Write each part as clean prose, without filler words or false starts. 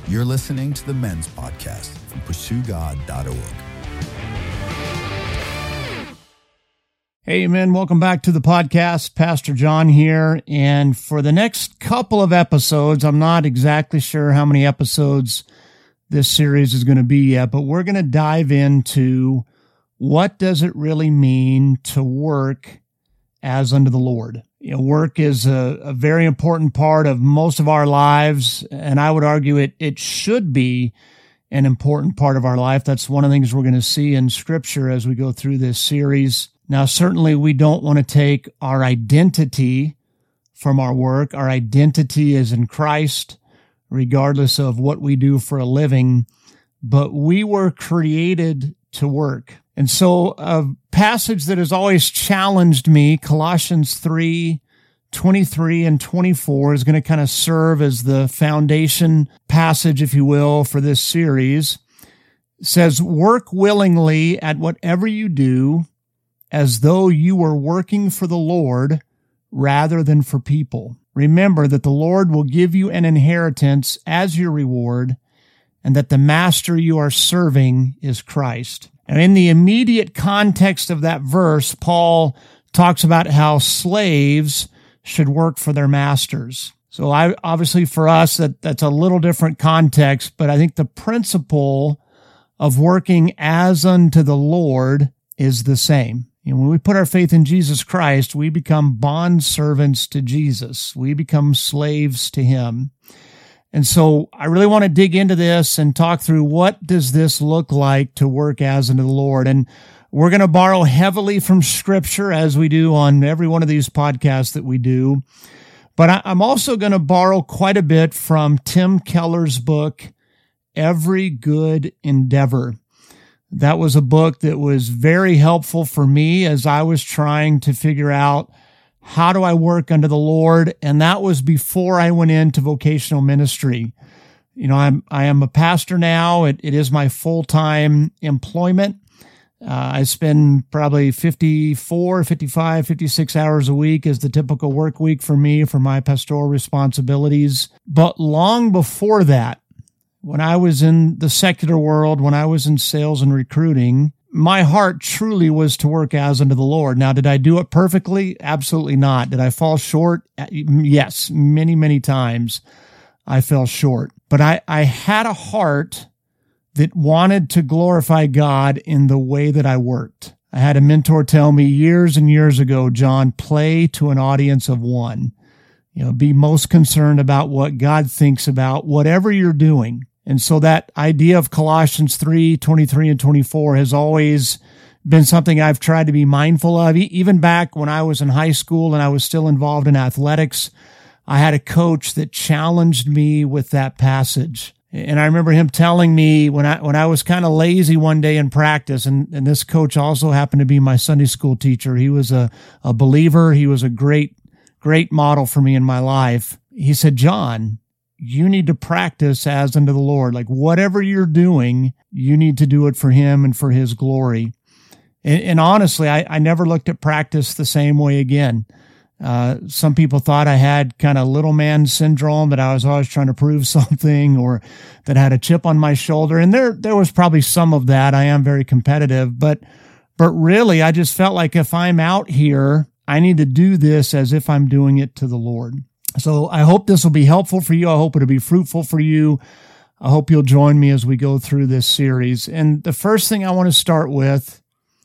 You're listening to the Men's Podcast from PursueGod.org. Hey, men, welcome back to the podcast. Pastor John here. And for the next couple of episodes, I'm not exactly sure how many episodes this series is going to be yet, but we're going to dive into what does it really mean to work as unto the Lord. You know, work is a very important part of most of our lives, and I would argue it should be an important part of our life. That's one of the things we're going to see in Scripture as we go through this series. Now, certainly we don't want to take our identity from our work. Our identity is in Christ, regardless of what we do for a living, but we were created to work. And so a passage that has always challenged me, Colossians 3:23 and 24, is going to kind of serve as the foundation passage, if you will, for this series. It says, "Work willingly at whatever you do, as though you were working for the Lord rather than for people. Remember that the Lord will give you an inheritance as your reward, and that the master you are serving is Christ." And in the immediate context of that verse, Paul talks about how slaves should work for their masters. So obviously for us, that's a little different context, but I think the principle of working as unto the Lord is the same. You know, when we put our faith in Jesus Christ, we become bondservants to Jesus. We become slaves to Him. And so I really want to dig into this and talk through what does this look like to work as unto the Lord. And we're going to borrow heavily from Scripture, as we do on every one of these podcasts that we do. But I'm also going to borrow quite a bit from Tim Keller's book, Every Good Endeavor. That was a book that was very helpful for me as I was trying to figure out how do I work unto the Lord? And that was before I went into vocational ministry. You know, I am a pastor now. It is my full-time employment. I spend probably 54, 55, 56 hours a week as the typical work week for me for my pastoral responsibilities. But long before that, when I was in the secular world, when I was in sales and recruiting, my heart truly was to work as unto the Lord. Now, did I do it perfectly? Absolutely not. Did I fall short? Yes, many, many times I fell short. But I had a heart that wanted to glorify God in the way that I worked. I had a mentor tell me years and years ago, "John, play to an audience of one. You know, be most concerned about what God thinks about whatever you're doing." And so that idea of Colossians 3:23 and 24 has always been something I've tried to be mindful of. Even back when I was in high school and I was still involved in athletics, I had a coach that challenged me with that passage. And I remember him telling me when I was kind of lazy one day in practice, and this coach also happened to be my Sunday school teacher. He was a believer. He was a great model for me in my life. He said, "John, you need to practice as unto the Lord. Like whatever you're doing, you need to do it for Him and for His glory." And honestly, I never looked at practice the same way again. Some people thought I had kind of little man syndrome, that I was always trying to prove something, or that I had a chip on my shoulder. And there was probably some of that. I am very competitive, but really I just felt like if I'm out here, I need to do this as if I'm doing it to the Lord. So I hope this will be helpful for you. I hope it'll be fruitful for you. I hope you'll join me as we go through this series. And the first thing I want to start with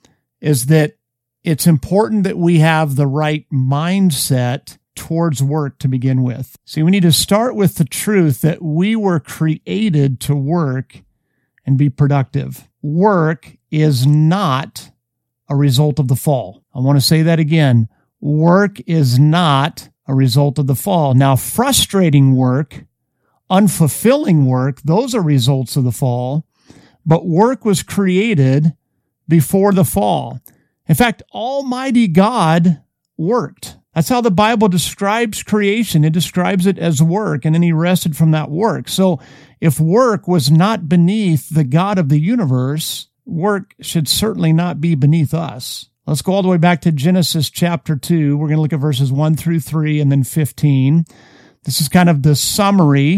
is that it's important that we have the right mindset towards work to begin with. See, we need to start with the truth that we were created to work and be productive. Work is not a result of the fall. I want to say that again. Work is not a result of the fall. Now, frustrating work, unfulfilling work, those are results of the fall, but work was created before the fall. In fact, Almighty God worked. That's how the Bible describes creation. It describes it as work, and then He rested from that work. So if work was not beneath the God of the universe, work should certainly not be beneath us. Let's go all the way back to Genesis chapter 2. We're going to look at verses 1 through 3 and then 15. This is kind of the summary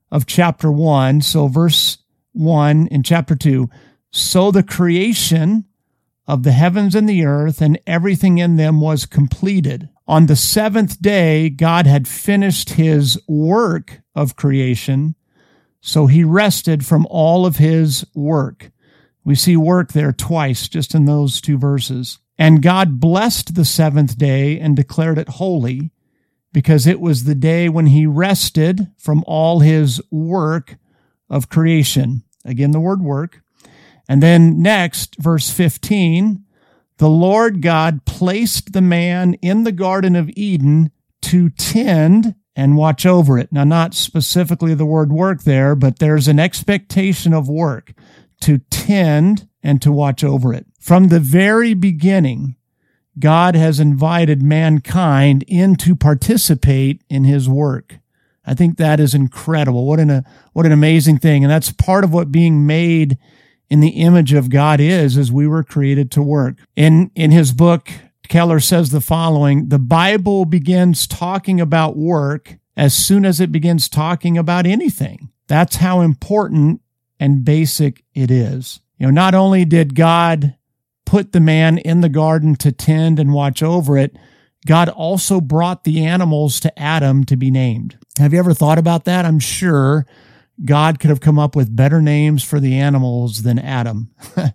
of chapter 1. So verse 1 in chapter 2, so the creation of the heavens and the earth and everything in them was completed. On the seventh day, God had finished his work of creation, so he rested from all of his work. We see work there twice, just in those two verses. And God blessed the seventh day and declared it holy, because it was the day when he rested from all his work of creation. Again, the word work. And then next, verse 15, the Lord God placed the man in the Garden of Eden to tend and watch over it. Now, not specifically the word work there, but there's an expectation of work, to tend and to watch over it. From the very beginning, God has invited mankind in to participate in his work. I think that is incredible. What an amazing thing. And that's part of what being made in the image of God is we were created to work. In his book, Keller says the following: the Bible begins talking about work as soon as it begins talking about anything. That's how important and basic it is. Not only did God put the man in the garden to tend and watch over it, God also brought the animals to Adam to be named. Have you ever thought about that? I'm sure God could have come up with better names for the animals than Adam.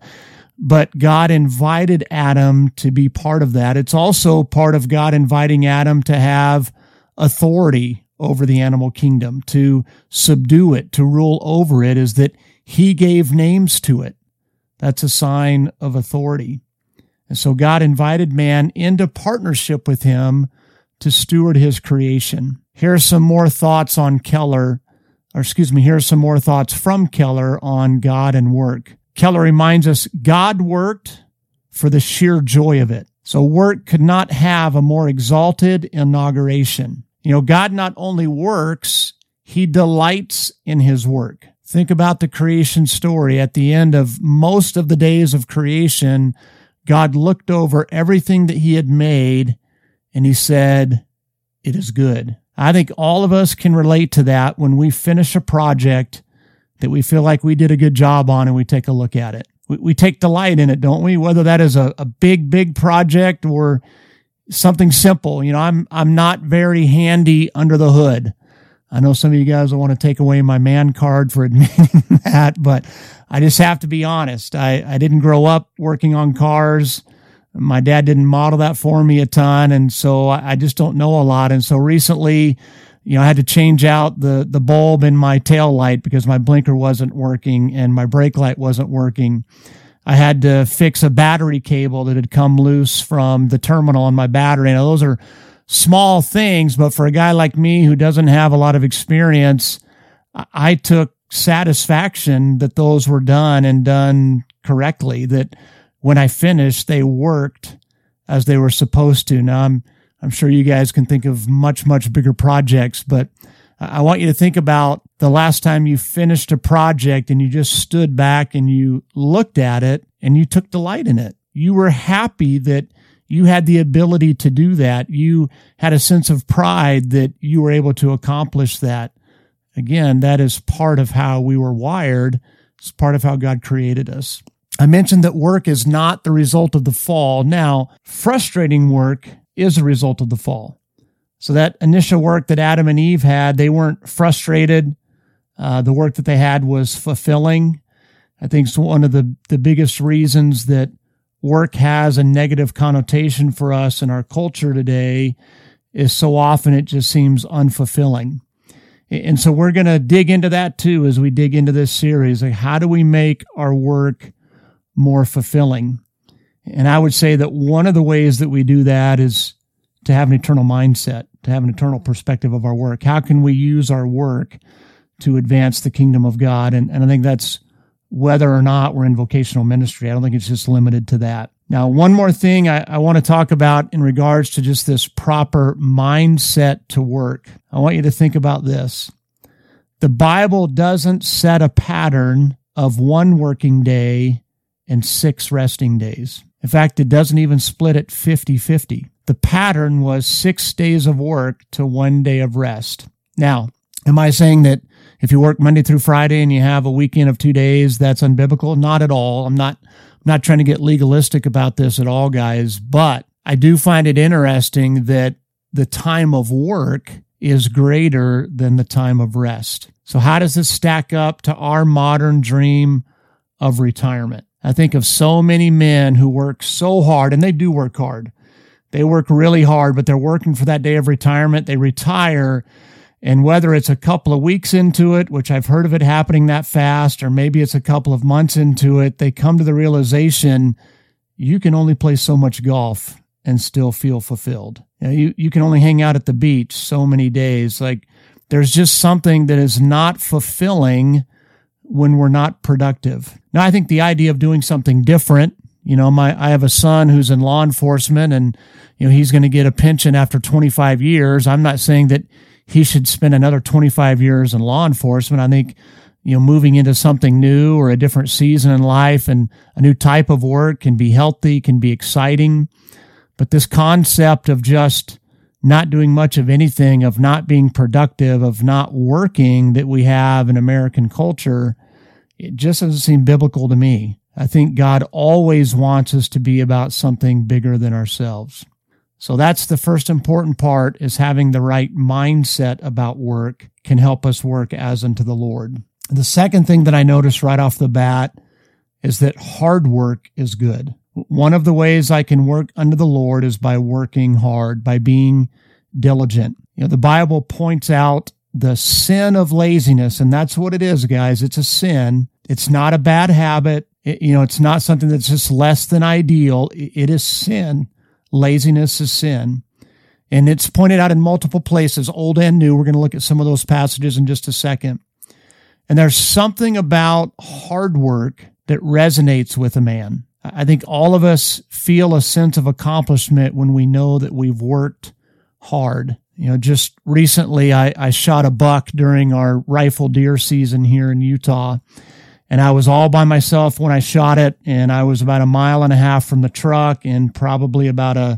But God invited Adam to be part of that. It's also part of God inviting Adam to have authority over the animal kingdom, to subdue it, to rule over it, is that he gave names to it. That's a sign of authority. And so God invited man into partnership with him to steward his creation. Here are some more thoughts on here are some more thoughts from Keller on God and work. Keller reminds us, God worked for the sheer joy of it. So work could not have a more exalted inauguration. God not only works, he delights in his work. Think about the creation story. At the end of most of the days of creation, God looked over everything that he had made and he said, it is good. I think all of us can relate to that when we finish a project that we feel like we did a good job on and we take a look at it. We take delight in it, don't we? Whether that is a big project or something simple. I'm not very handy under the hood. I know some of you guys will want to take away my man card for admitting that, but I just have to be honest. I didn't grow up working on cars. My dad didn't model that for me a ton, and so I just don't know a lot. And so recently, I had to change out the bulb in my tail light because my blinker wasn't working and my brake light wasn't working. I had to fix a battery cable that had come loose from the terminal on my battery. Now, those are small things, but for a guy like me who doesn't have a lot of experience, I took satisfaction that those were done and done correctly, that when I finished, they worked as they were supposed to. Now, I'm sure you guys can think of much bigger projects, but I want you to think about the last time you finished a project and you just stood back and you looked at it and you took delight in it. You were happy that you had the ability to do that. You had a sense of pride that you were able to accomplish that. Again, that is part of how we were wired. It's part of how God created us. I mentioned that work is not the result of the fall. Now, frustrating work is a result of the fall. So that initial work that Adam and Eve had, they weren't frustrated. The work that they had was fulfilling. I think it's one of the biggest reasons that work has a negative connotation for us in our culture today is so often it just seems unfulfilling. And so we're going to dig into that too as we dig into this series. Like, how do we make our work more fulfilling? And I would say that one of the ways that we do that is to have an eternal mindset, to have an eternal perspective of our work. How can we use our work to advance the kingdom of God? And I think that's whether or not we're in vocational ministry. I don't think it's just limited to that. Now, one more thing I want to talk about in regards to just this proper mindset to work. I want you to think about this. The Bible doesn't set a pattern of one working day and 6 resting days. In fact, it doesn't even split it 50-50. The pattern was 6 days of work to 1 day of rest. Now, am I saying that if you work Monday through Friday and you have a weekend of 2 days, that's unbiblical. Not at all. I'm not trying to get legalistic about this at all, guys, but I do find it interesting that the time of work is greater than the time of rest. So how does this stack up to our modern dream of retirement? I think of so many men who work so hard, and they do work hard. They work really hard, but they're working for that day of retirement. They retire, and whether it's a couple of weeks into it, which I've heard of it happening that fast, or maybe it's a couple of months into it, they come to the realization you can only play so much golf and still feel fulfilled. You can only hang out at the beach so many days. Like, there's just something that is not fulfilling when we're not productive. Now, I think the idea of doing something different, I have a son who's in law enforcement, and, he's going to get a pension after 25 years. I'm not saying that he should spend another 25 years in law enforcement. I think, moving into something new or a different season in life and a new type of work can be healthy, can be exciting. But this concept of just not doing much of anything, of not being productive, of not working that we have in American culture, it just doesn't seem biblical to me. I think God always wants us to be about something bigger than ourselves. So that's the first important part, is having the right mindset about work can help us work as unto the Lord. The second thing that I noticed right off the bat is that hard work is good. One of the ways I can work unto the Lord is by working hard, by being diligent. The Bible points out the sin of laziness, and that's what it is, guys. It's a sin. It's not a bad habit. It's not something that's just less than ideal. It is sin. Laziness is sin. And it's pointed out in multiple places, old and new. We're going to look at some of those passages in just a second. And there's something about hard work that resonates with a man. I think all of us feel a sense of accomplishment when we know that we've worked hard. Just recently I shot a buck during our rifle deer season here in Utah, and I was all by myself when I shot it, and I was about 1.5 miles from the truck and probably about a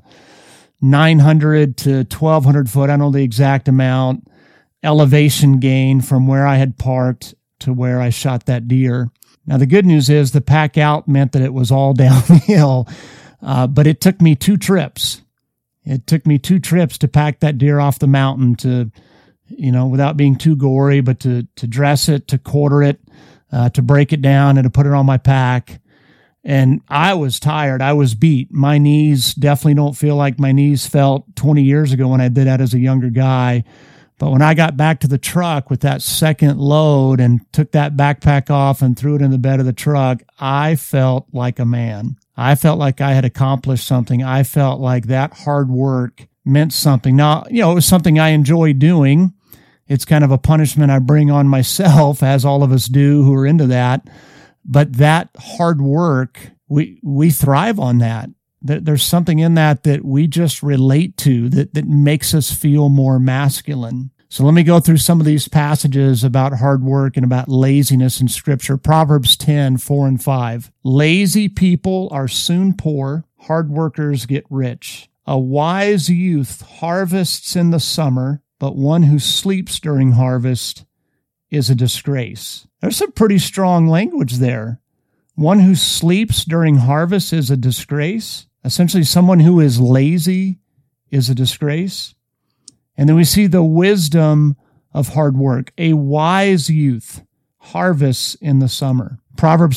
900 to 1,200 foot, I don't know the exact amount, elevation gain from where I had parked to where I shot that deer. Now, the good news is the pack out meant that it was all downhill, but it took me 2 trips. It took me 2 trips to pack that deer off the mountain to, without being too gory, but to dress it, to quarter it, to break it down and to put it on my pack. And I was tired. I was beat. My knees definitely don't feel like my knees felt 20 years ago when I did that as a younger guy. But when I got back to the truck with that second load and took that backpack off and threw it in the bed of the truck, I felt like a man. I felt like I had accomplished something. I felt like that hard work meant something. Now, it was something I enjoy doing. It's kind of a punishment I bring on myself, as all of us do who are into that. But that hard work, we thrive on that. There's something in that we just relate to that makes us feel more masculine. So let me go through some of these passages about hard work and about laziness in Scripture. Proverbs 10, 4 and 5. Lazy people are soon poor. Hard workers get rich. A wise youth harvests in the summer, but one who sleeps during harvest is a disgrace. There's some pretty strong language there. One who sleeps during harvest is a disgrace. Essentially, someone who is lazy is a disgrace. And then we see the wisdom of hard work. A wise youth harvests in the summer. Proverbs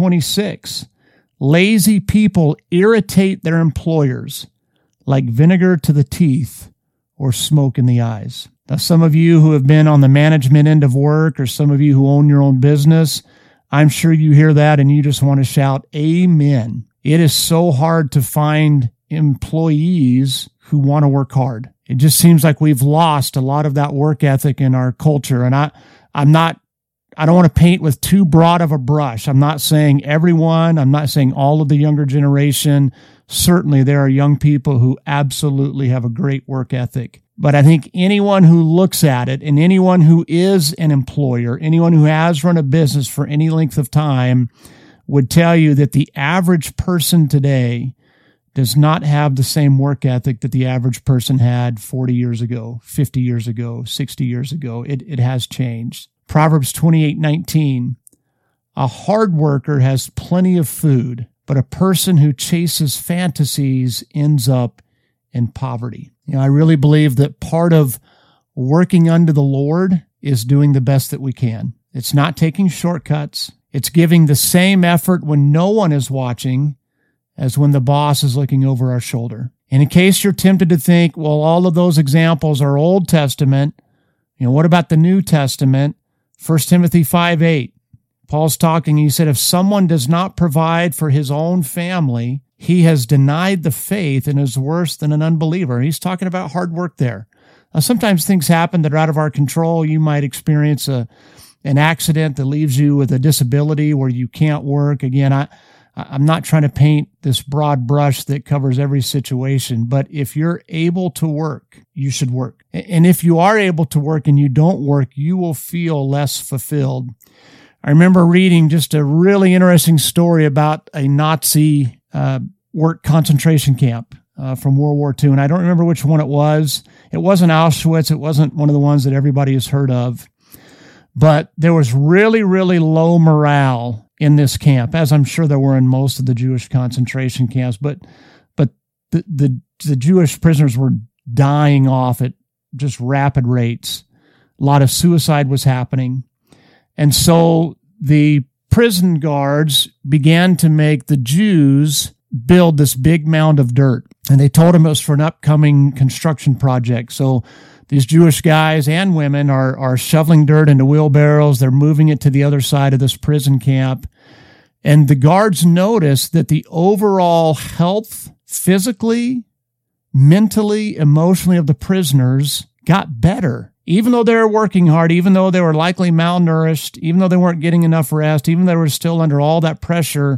10:26. Lazy people irritate their employers like vinegar to the teeth or smoke in the eyes. Now, some of you who have been on the management end of work, or some of you who own your own business, I'm sure you hear that and you just want to shout, amen. It is so hard to find employees who want to work hard. It just seems like we've lost a lot of that work ethic in our culture. And I don't want to paint with too broad of a brush. I'm not saying everyone. I'm not saying all of the younger generation. Certainly there are young people who absolutely have a great work ethic. But I think anyone who looks at it, and anyone who is an employer, anyone who has run a business for any length of time, would tell you that the average person today does not have the same work ethic that the average person had 40 years ago, 50 years ago, 60 years ago. It has changed. Proverbs 28:19. A hard worker has plenty of food, but a person who chases fantasies ends up in poverty. I really believe that part of working under the Lord is doing the best that we can. It's not taking shortcuts. It's giving the same effort when no one is watching as when the boss is looking over our shoulder. And in case you're tempted to think, well, all of those examples are Old Testament, what about the New Testament? 1 Timothy 5:8. Paul's talking, he said, if someone does not provide for his own family, he has denied the faith and is worse than an unbeliever. He's talking about hard work there. Sometimes things happen that are out of our control. You might experience an accident that leaves you with a disability where you can't work. Again, I'm not trying to paint this broad brush that covers every situation, but if you're able to work, you should work. And if you are able to work and you don't work, you will feel less fulfilled. I remember reading just a really interesting story about a Nazi work concentration camp from World War II, and I don't remember which one it was. It wasn't Auschwitz. It wasn't one of the ones that everybody has heard of. But there was really, really low morale in this camp, as I'm sure there were in most of the Jewish concentration camps. But the Jewish prisoners were dying off at just rapid rates. A lot of suicide was happening. And so the prison guards began to make the Jews build this big mound of dirt. And they told them it was for an upcoming construction project. So these Jewish guys and women are shoveling dirt into wheelbarrows. They're moving it to the other side of this prison camp. And the guards noticed that the overall health, physically, mentally, emotionally of the prisoners got better. Even though they were working hard, even though they were likely malnourished, even though they weren't getting enough rest, even though they were still under all that pressure,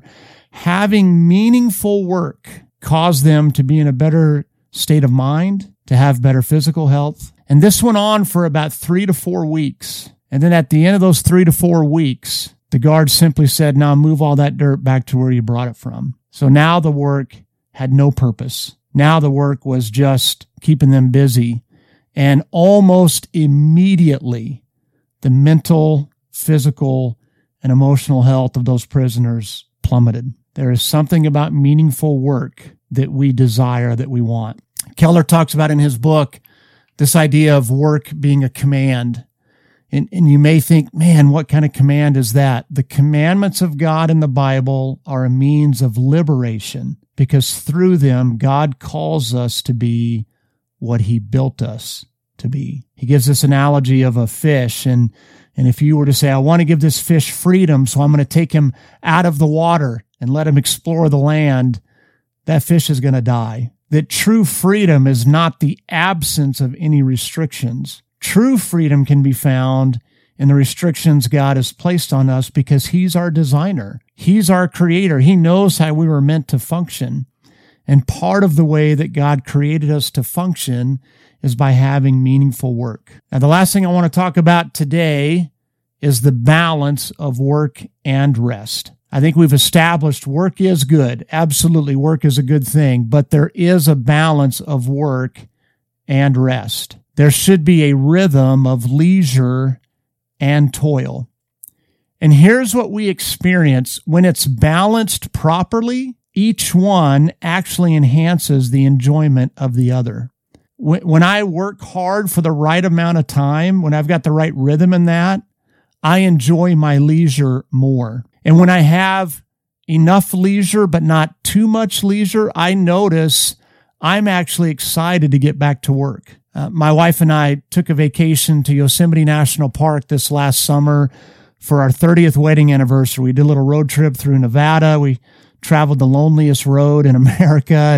having meaningful work caused them to be in a better state of mind, to have better physical health. And this went on for about 3 to 4 weeks. And then at the end of those 3 to 4 weeks, the guards simply said, now move all that dirt back to where you brought it from. So now the work had no purpose. Now the work was just keeping them busy. And almost immediately, the mental, physical, and emotional health of those prisoners plummeted. There is something about meaningful work that we desire, that we want. Keller talks about in his book this idea of work being a command. And you may think, man, what kind of command is that? The commandments of God in the Bible are a means of liberation because through them, God calls us to be what he built us to be. He gives this analogy of a fish. And if you were to say, I want to give this fish freedom, so I'm going to take him out of the water and let him explore the land, that fish is going to die. That true freedom is not the absence of any restrictions. True freedom can be found in the restrictions God has placed on us because he's our designer. He's our creator. He knows how we were meant to function. And part of the way that God created us to function is by having meaningful work. Now, the last thing I want to talk about today is the balance of work and rest. I think we've established work is good. Absolutely, work is a good thing, but there is a balance of work and rest. There should be a rhythm of leisure and toil. And here's what we experience when it's balanced properly. Each one actually enhances the enjoyment of the other. When I work hard for the right amount of time, when I've got the right rhythm in that, I enjoy my leisure more. And when I have enough leisure, but not too much leisure, I notice I'm actually excited to get back to work. My wife and I took a vacation to Yosemite National Park this last summer for our 30th wedding anniversary. We did a little road trip through Nevada. We traveled the loneliest road in America,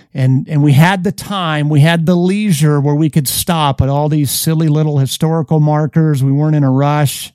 and we had the time, we had the leisure where we could stop at all these silly little historical markers. We weren't in a rush.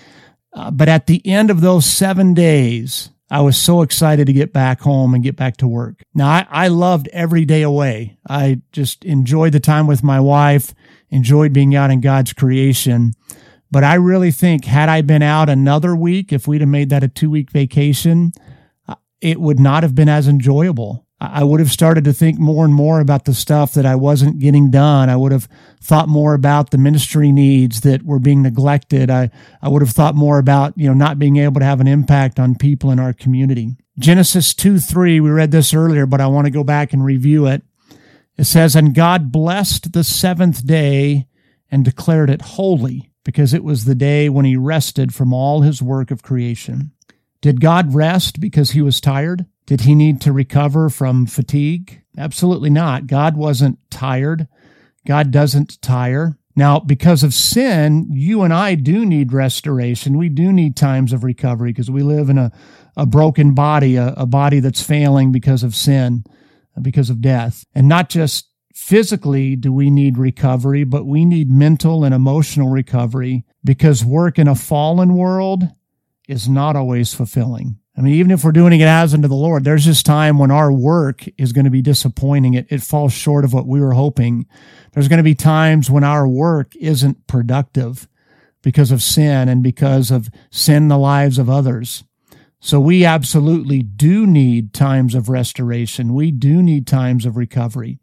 But at the end of those 7 days, I was so excited to get back home and get back to work. Now, I loved every day away. I just enjoyed the time with my wife, enjoyed being out in God's creation. But I really think had I been out another week, if we'd have made that a 2-week vacation, it would not have been as enjoyable. I would have started to think more and more about the stuff that I wasn't getting done. I would have thought more about the ministry needs that were being neglected. I would have thought more about, not being able to have an impact on people in our community. Genesis 2:3, we read this earlier, but I want to go back and review it. It says, "And God blessed the seventh day and declared it holy, because it was the day when he rested from all his work of creation." Did God rest because he was tired? Did he need to recover from fatigue? Absolutely not. God wasn't tired. God doesn't tire. Now, because of sin, you and I do need restoration. We do need times of recovery because we live in a broken body, a body that's failing because of sin, because of death. And not just physically do we need recovery, but we need mental and emotional recovery because work in a fallen world is not always fulfilling. I mean, even if we're doing it as unto the Lord, there's this time when our work is going to be disappointing. It falls short of what we were hoping. There's going to be times when our work isn't productive because of sin and because of sin in the lives of others. So we absolutely do need times of restoration. We do need times of recovery.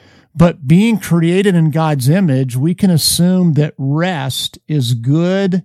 But being created in God's image, we can assume that rest is good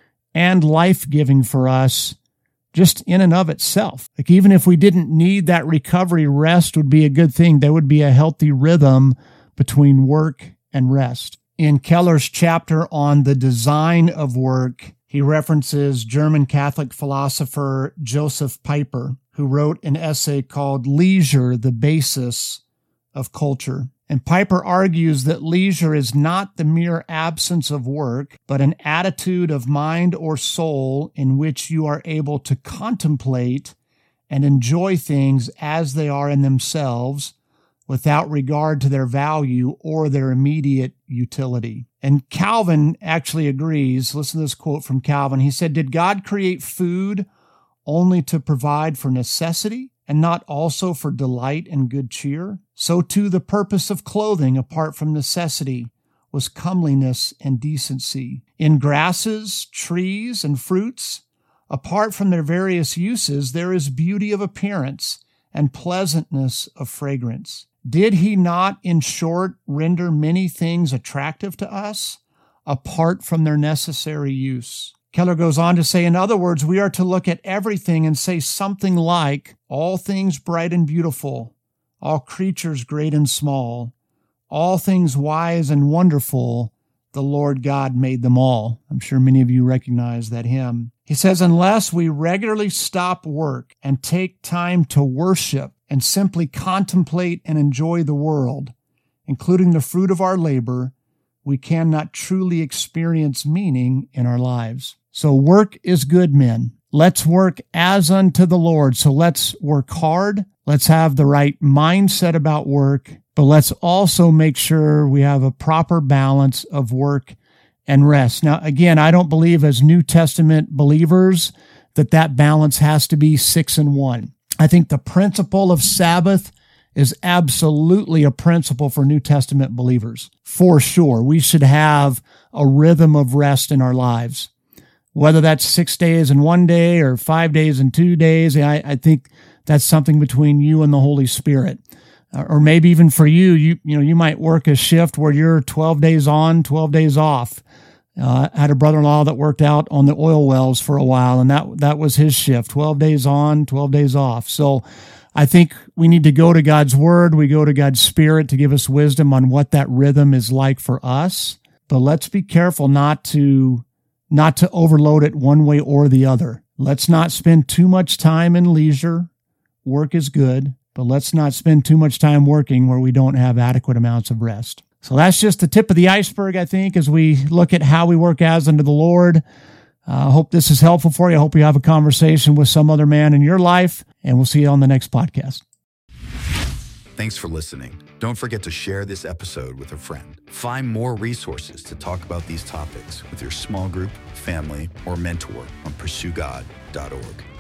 and life-giving for us just in and of itself. Like even if we didn't need that recovery, rest would be a good thing. There would be a healthy rhythm between work and rest. In Keller's chapter on the design of work, he references German Catholic philosopher Joseph Pieper, who wrote an essay called Leisure, the Basis of Culture. And Pieper argues that leisure is not the mere absence of work, but an attitude of mind or soul in which you are able to contemplate and enjoy things as they are in themselves without regard to their value or their immediate utility. And Calvin actually agrees. Listen to this quote from Calvin. He said, "Did God create food only to provide for necessity and not also for delight and good cheer? So too the purpose of clothing, apart from necessity, was comeliness and decency. In grasses, trees, and fruits, apart from their various uses, there is beauty of appearance and pleasantness of fragrance. Did he not, in short, render many things attractive to us, apart from their necessary use?" Keller goes on to say, in other words, we are to look at everything and say something like, all things bright and beautiful, all creatures great and small, all things wise and wonderful, the Lord God made them all. I'm sure many of you recognize that hymn. He says, unless we regularly stop work and take time to worship and simply contemplate and enjoy the world, including the fruit of our labor, we cannot truly experience meaning in our lives. So work is good, men. Let's work as unto the Lord. So let's work hard. Let's have the right mindset about work, but let's also make sure we have a proper balance of work and rest. Now, again, I don't believe as New Testament believers that balance has to be 6 and 1. I think the principle of Sabbath is absolutely a principle for New Testament believers. For sure. We should have a rhythm of rest in our lives. Whether that's 6 days in 1 day or 5 days in 2 days, I think that's something between you and the Holy Spirit. Or maybe even for you, you might work a shift where you're 12 days on, 12 days off. I had a brother-in-law that worked out on the oil wells for a while, and that was his shift, 12 days on, 12 days off. So I think we need to go to God's Word. We go to God's Spirit to give us wisdom on what that rhythm is like for us. But let's be careful not to overload it one way or the other. Let's not spend too much time in leisure. Work is good, but let's not spend too much time working where we don't have adequate amounts of rest. So that's just the tip of the iceberg, I think, as we look at how we work as unto the Lord. I hope this is helpful for you. I hope you have a conversation with some other man in your life, and we'll see you on the next podcast. Thanks for listening. Don't forget to share this episode with a friend. Find more resources to talk about these topics with your small group, family, or mentor on pursuegod.org.